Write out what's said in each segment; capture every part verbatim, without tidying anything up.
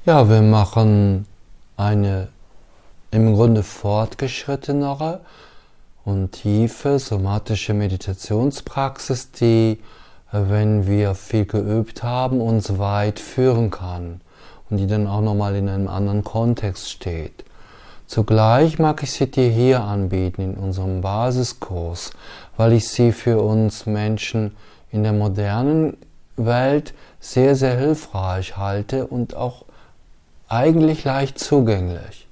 Ja, wir machen eine im Grunde fortgeschrittenere und tiefe somatische Meditationspraxis, die, wenn wir viel geübt haben, uns weit führen kann und die dann auch nochmal in einem anderen Kontext steht. Zugleich mag ich sie dir hier anbieten in unserem Basiskurs, weil ich sie für uns Menschen in der modernen Welt sehr, sehr hilfreich halte und auch eigentlich leicht zugänglich.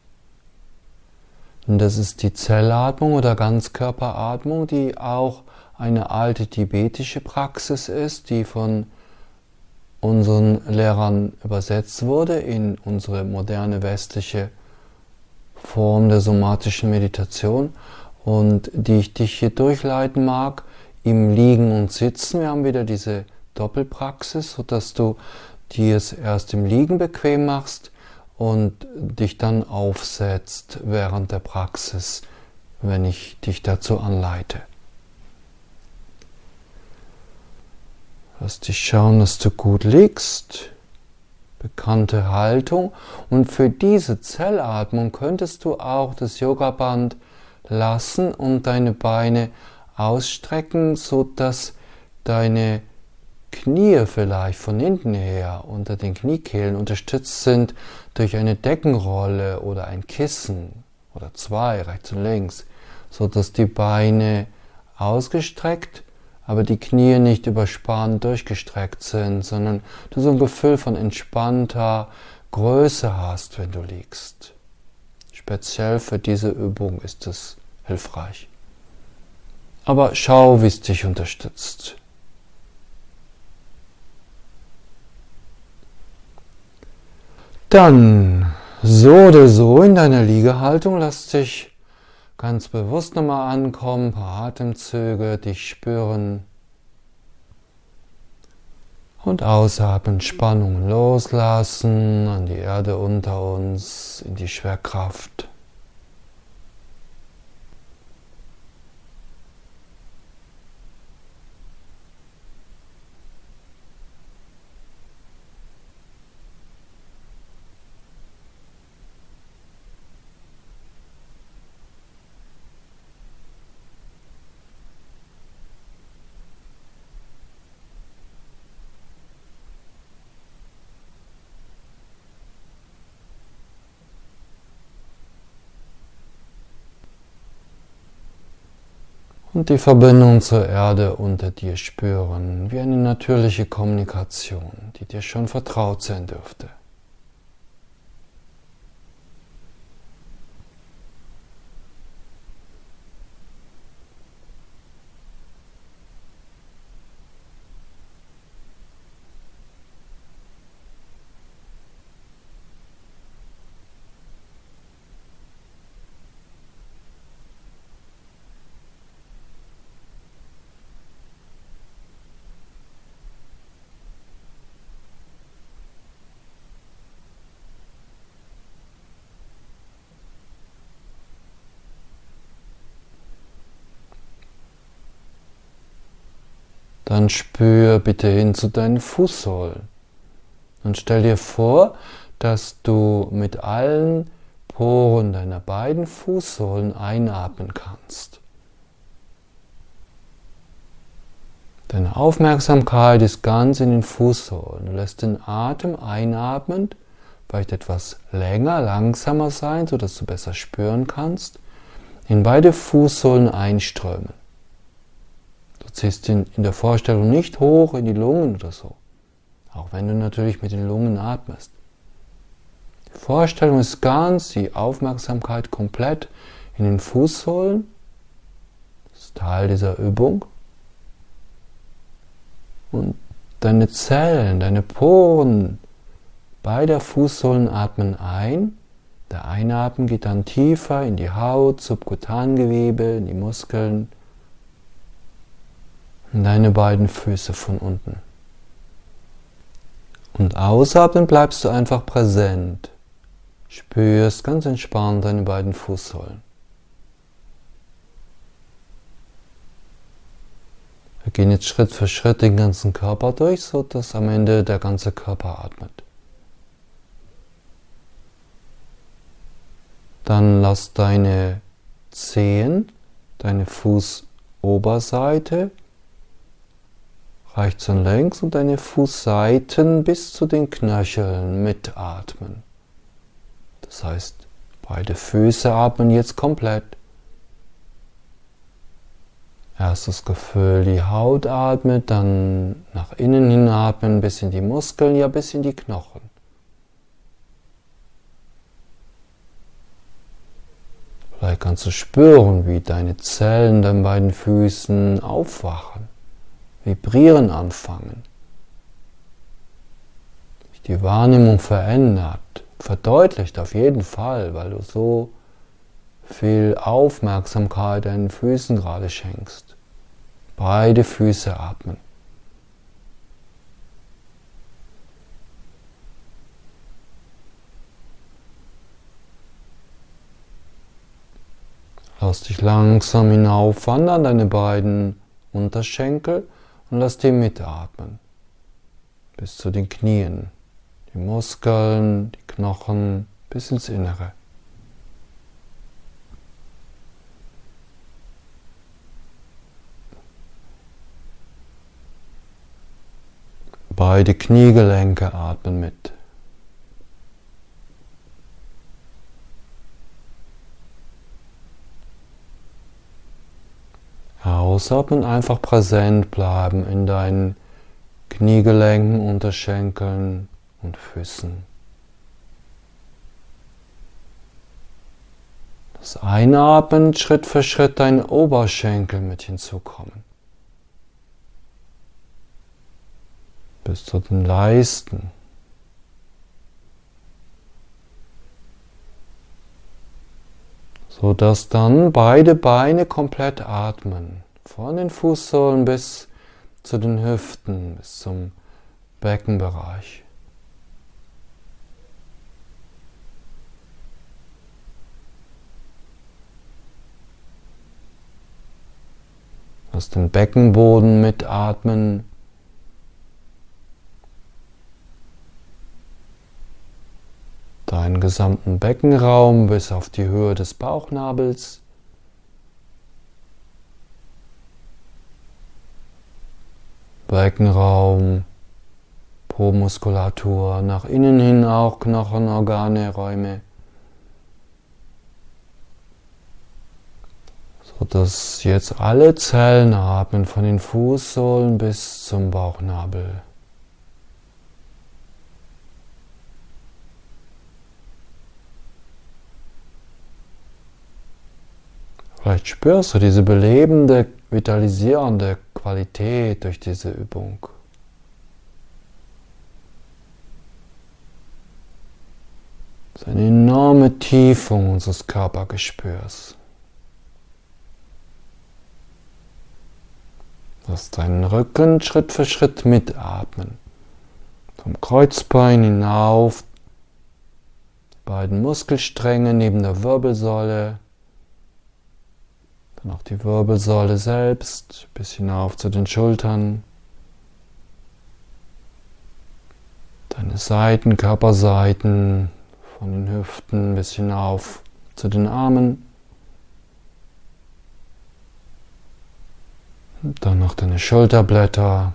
Und das ist die Zellatmung oder Ganzkörperatmung, die auch eine alte tibetische Praxis ist, die von unseren Lehrern übersetzt wurde in unsere moderne westliche Form der somatischen Meditation und die ich dich hier durchleiten mag im Liegen und Sitzen. Wir haben wieder diese Doppelpraxis, sodass du dir es erst im Liegen bequem machst und dich dann aufsetzt während der Praxis, wenn ich dich dazu anleite. Lass dich schauen, dass du gut liegst. Bekannte Haltung. Und für diese Zellatmung könntest du auch das Yogaband lassen und deine Beine ausstrecken, sodass deine Knie vielleicht von hinten her unter den Kniekehlen unterstützt sind durch eine Deckenrolle oder ein Kissen oder zwei, rechts und links, sodass die Beine ausgestreckt, aber die Knie nicht überspannt durchgestreckt sind, sondern du so ein Gefühl von entspannter Größe hast, wenn du liegst. Speziell für diese Übung ist es hilfreich. Aber schau, wie es dich unterstützt. Dann, so oder so in deiner Liegehaltung, lass dich ganz bewusst nochmal ankommen, ein paar Atemzüge, dich spüren und ausatmen, Spannungen loslassen, an die Erde unter uns, in die Schwerkraft. Und die Verbindung zur Erde unter dir spüren, wie eine natürliche Kommunikation, die dir schon vertraut sein dürfte. Dann spür bitte hin zu deinen Fußsohlen und stell dir vor, dass du mit allen Poren deiner beiden Fußsohlen einatmen kannst. Deine Aufmerksamkeit ist ganz in den Fußsohlen. Du lässt den Atem einatmend, vielleicht etwas länger, langsamer sein, sodass du besser spüren kannst, in beide Fußsohlen einströmen. Du ziehst ihn in der Vorstellung nicht hoch in die Lungen oder so, auch wenn du natürlich mit den Lungen atmest. Die Vorstellung ist ganz, die Aufmerksamkeit komplett in den Fußsohlen, das ist Teil dieser Übung. Und deine Zellen, deine Poren beider Fußsohlen atmen ein. Der Einatmen geht dann tiefer in die Haut, Subkutangewebe, in die Muskeln. Und deine beiden Füße von unten. Und ausatmen bleibst du einfach präsent. Spürst ganz entspannt deine beiden Fußsohlen. Wir gehen jetzt Schritt für Schritt den ganzen Körper durch, so dass am Ende der ganze Körper atmet. Dann lass deine Zehen, deine Fußoberseite rechts und links und deine Fußseiten bis zu den Knöcheln mitatmen. Das heißt, beide Füße atmen jetzt komplett. Erstes Gefühl, die Haut atmet, dann nach innen hin atmen, bis in die Muskeln, ja bis in die Knochen. Vielleicht kannst du spüren, wie deine Zellen an beiden Füßen aufwachen, vibrieren anfangen, sich die Wahrnehmung verändert, verdeutlicht auf jeden Fall, weil du so viel Aufmerksamkeit deinen Füßen gerade schenkst. Beide Füße atmen. Lass dich langsam hinaufwandern, deine beiden Unterschenkel, und lass die mitatmen. Bis zu den Knien, die Muskeln, die Knochen, bis ins Innere. Beide Kniegelenke atmen mit. Ausatmen, einfach präsent bleiben in deinen Kniegelenken, Unterschenkeln und Füßen. Das Einatmen, Schritt für Schritt deinen Oberschenkel mit hinzukommen. Bis zu den Leisten. So dass dann beide Beine komplett atmen. Von den Fußsohlen bis zu den Hüften, bis zum Beckenbereich. Lass den Beckenboden mitatmen. Deinen gesamten Beckenraum bis auf die Höhe des Bauchnabels. Beckenraum, Po-Muskulatur, nach innen hin auch Knochen, Organe, Räume. So dass jetzt alle Zellen atmen, von den Fußsohlen bis zum Bauchnabel. Vielleicht spürst du diese belebende, vitalisierende Qualität durch diese Übung. Das ist eine enorme Tiefung unseres Körpergespürs. Lass deinen Rücken Schritt für Schritt mitatmen. Vom Kreuzbein hinauf, die beiden Muskelstränge neben der Wirbelsäule. Dann auch die Wirbelsäule selbst, bis hinauf zu den Schultern. Deine Seiten, Körperseiten, von den Hüften bis hinauf zu den Armen. Und dann noch deine Schulterblätter.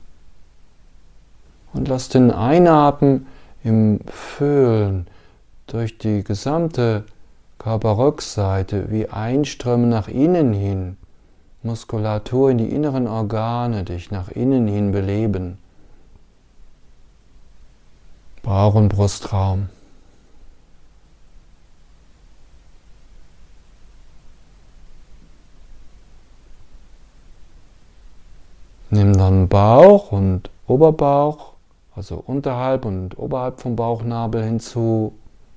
Und lass den Einatmen im Fühlen durch die gesamte Körperrückseite wie einströmen nach innen hin, Muskulatur in die inneren Organe, dich nach innen hin beleben. Bauch- und Brustraum. Nimm dann Bauch und Oberbauch, also unterhalb und oberhalb vom Bauchnabel hinzu.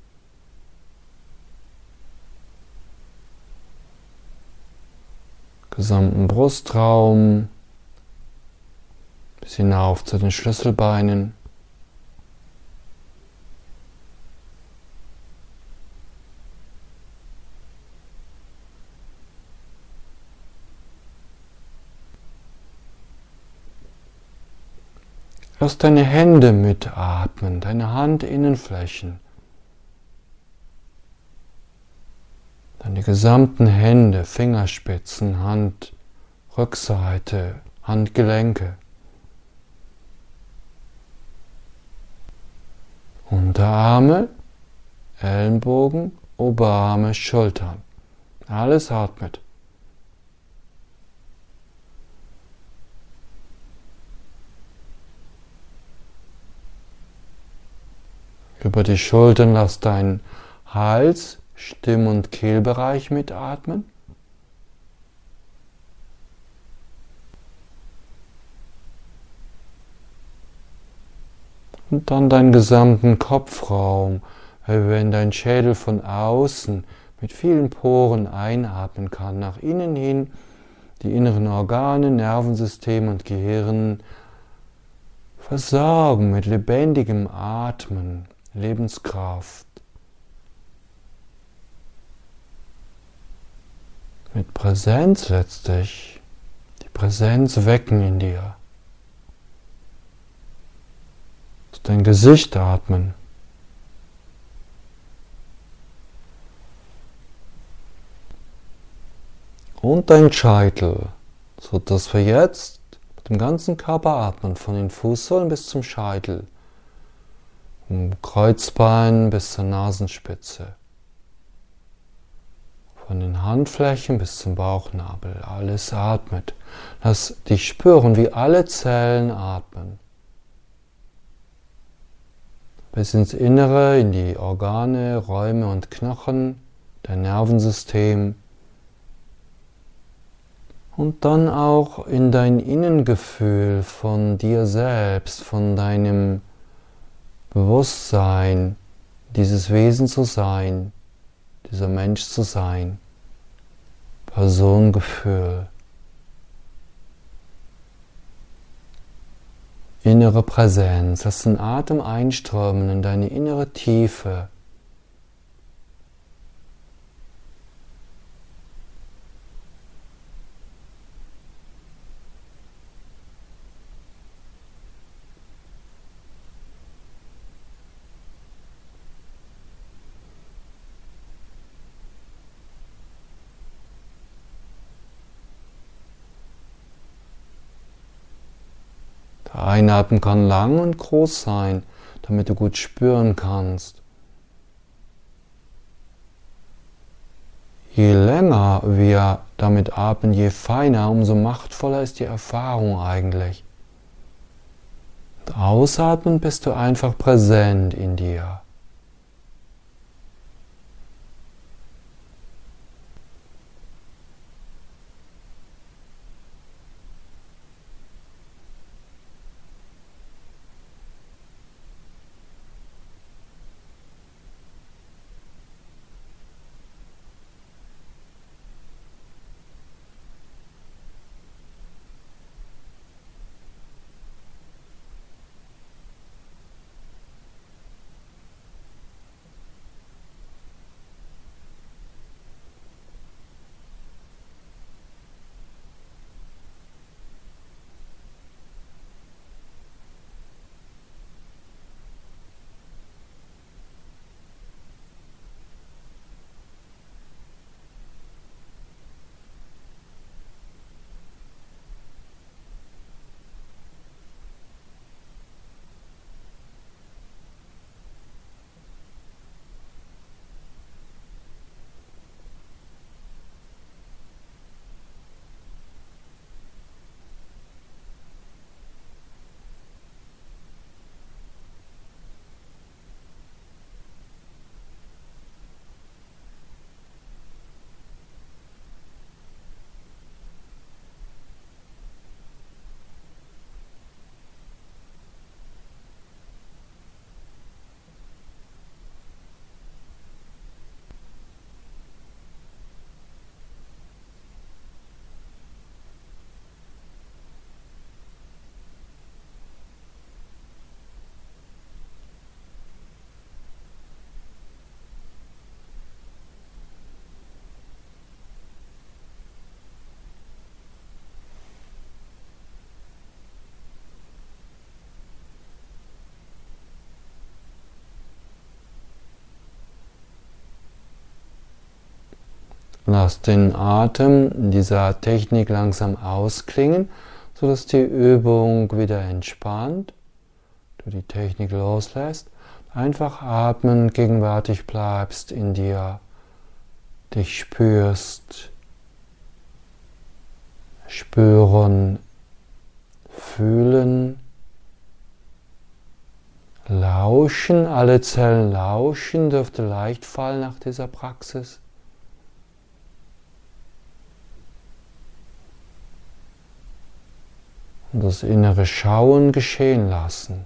Gesamten Brustraum, bis hinauf zu den Schlüsselbeinen. Lass deine Hände mitatmen, deine Handinnenflächen. Dann die gesamten Hände, Fingerspitzen, Handrückseite, Handgelenke. Unterarme, Ellenbogen, Oberarme, Schultern. Alles atmet. Über die Schultern lass deinen Hals, Stimm- und Kehlbereich mitatmen. Und dann deinen gesamten Kopfraum, wenn dein Schädel von außen mit vielen Poren einatmen kann, nach innen hin die inneren Organe, Nervensystem und Gehirn versorgen mit lebendigem Atmen, Lebenskraft, mit Präsenz letztlich, die Präsenz wecken in dir. Dein Gesicht atmen. Und dein Scheitel, so dass wir jetzt mit dem ganzen Körper atmen, von den Fußsohlen bis zum Scheitel, vom Kreuzbein bis zur Nasenspitze, von den Handflächen bis zum Bauchnabel, alles atmet. Lass dich spüren, wie alle Zellen atmen. Bis ins Innere, in die Organe, Räume und Knochen, dein Nervensystem und dann auch in dein Innengefühl von dir selbst, von deinem Bewusstsein, dieses Wesen zu sein, dieser Mensch zu sein, Personengefühl. Innere Präsenz, lass den Atem einströmen in deine innere Tiefe. Der Einatmen kann lang und groß sein, damit du gut spüren kannst. Je länger wir damit atmen, je feiner, umso machtvoller ist die Erfahrung eigentlich. Und ausatmen bist du einfach präsent in dir. Lass den Atem in dieser Technik langsam ausklingen, sodass die Übung wieder entspannt. Du die Technik loslässt, einfach atmen, gegenwärtig bleibst in dir, dich spürst, spüren, fühlen, lauschen, alle Zellen lauschen, dürfte leicht fallen nach dieser Praxis. Und das innere Schauen geschehen lassen.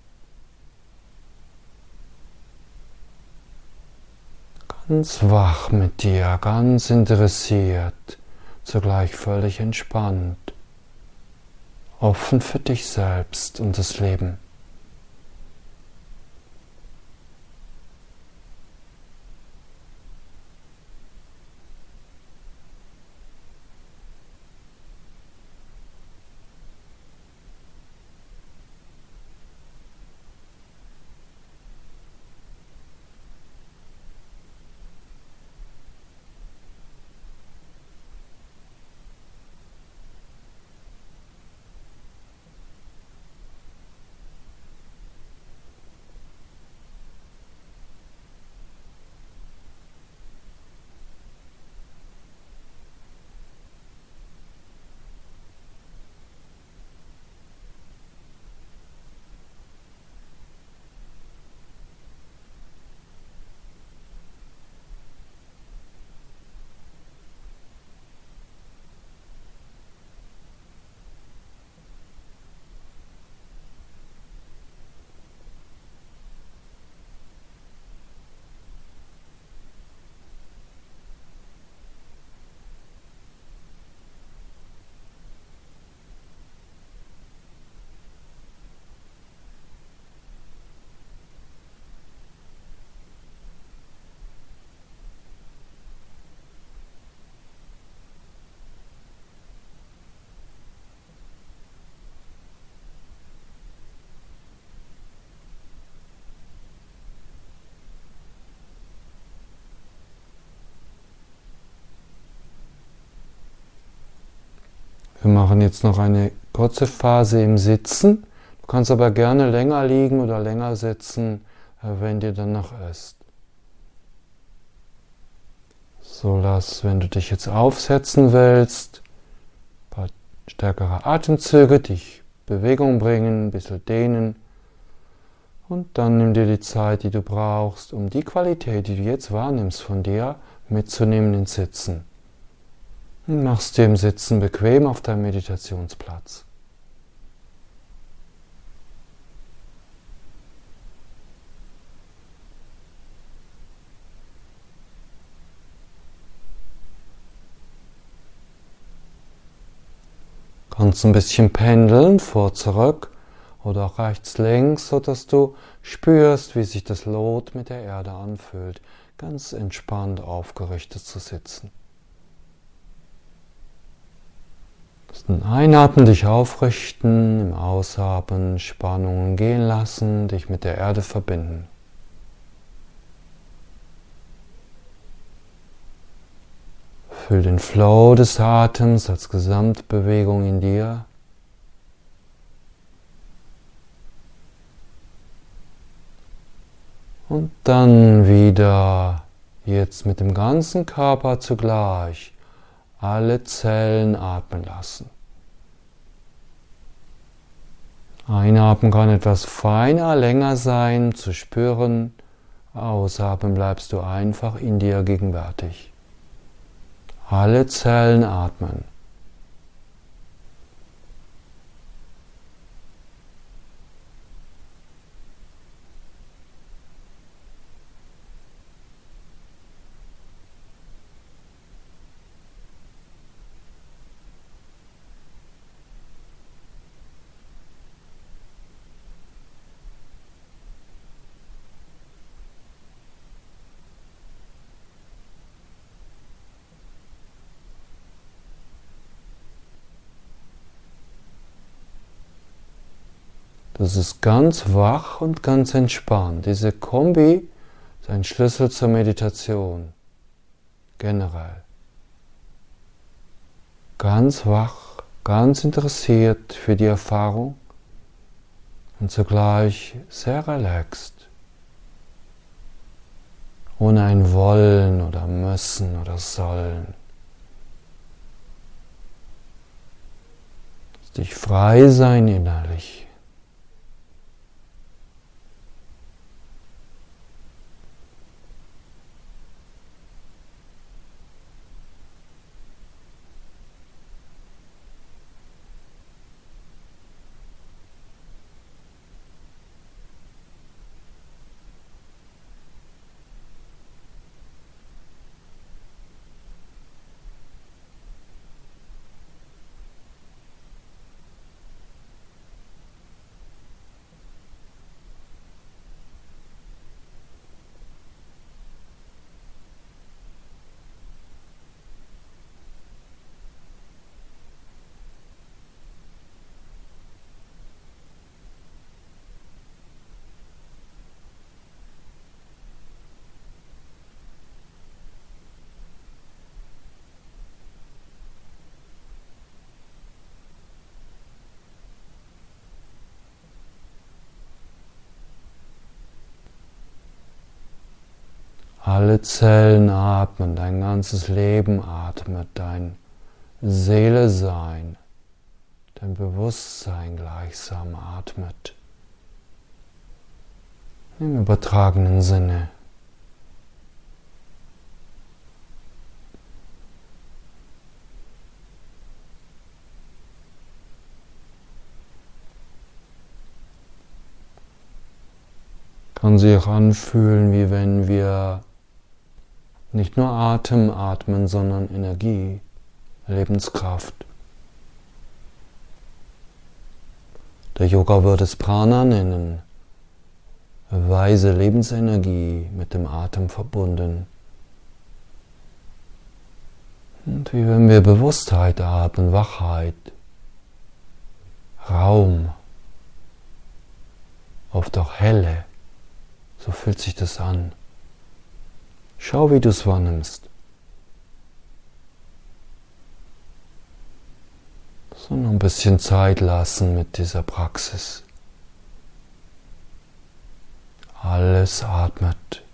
Ganz wach mit dir, ganz interessiert, zugleich völlig entspannt, offen für dich selbst und das Leben. Wir machen jetzt noch eine kurze Phase im Sitzen. Du kannst aber gerne länger liegen oder länger sitzen, wenn dir danach ist. So lass, wenn du dich jetzt aufsetzen willst, ein paar stärkere Atemzüge, dich Bewegung bringen, ein bisschen dehnen. Und dann nimm dir die Zeit, die du brauchst, um die Qualität, die du jetzt wahrnimmst von dir, mitzunehmen ins Sitzen. Und machst dir im Sitzen bequem auf deinem Meditationsplatz. Kannst ein bisschen pendeln, vor, zurück oder auch rechts, links, sodass du spürst, wie sich das Lot mit der Erde anfühlt, ganz entspannt aufgerichtet zu sitzen. Im Einatmen dich aufrichten, im Ausatmen Spannungen gehen lassen, dich mit der Erde verbinden. Fühl den Flow des Atems als Gesamtbewegung in dir. Und dann wieder, jetzt mit dem ganzen Körper zugleich, alle Zellen atmen lassen. Einatmen kann etwas feiner, länger sein, zu spüren. Ausatmen bleibst du einfach in dir gegenwärtig. Alle Zellen atmen. Das ist ganz wach und ganz entspannt. Diese Kombi ist ein Schlüssel zur Meditation. Generell. ganz wach, ganz interessiert für die Erfahrung und zugleich sehr relaxed, ohne ein Wollen oder Müssen oder Sollen. Lass dich frei sein innerlich. Alle Zellen atmen, dein ganzes Leben atmet, dein Seele-Sein, dein Bewusstsein gleichsam atmet. Im übertragenen Sinne. Kann sich auch anfühlen, wie wenn wir nicht nur Atem atmen, sondern Energie, Lebenskraft. Der Yoga würde es Prana nennen, weise Lebensenergie mit dem Atem verbunden. Und wie wenn wir Bewusstheit atmen, Wachheit, Raum, oft auch Helle, so fühlt sich das an. Schau, wie du es wahrnimmst. So noch ein bisschen Zeit lassen mit dieser Praxis. Alles atmet.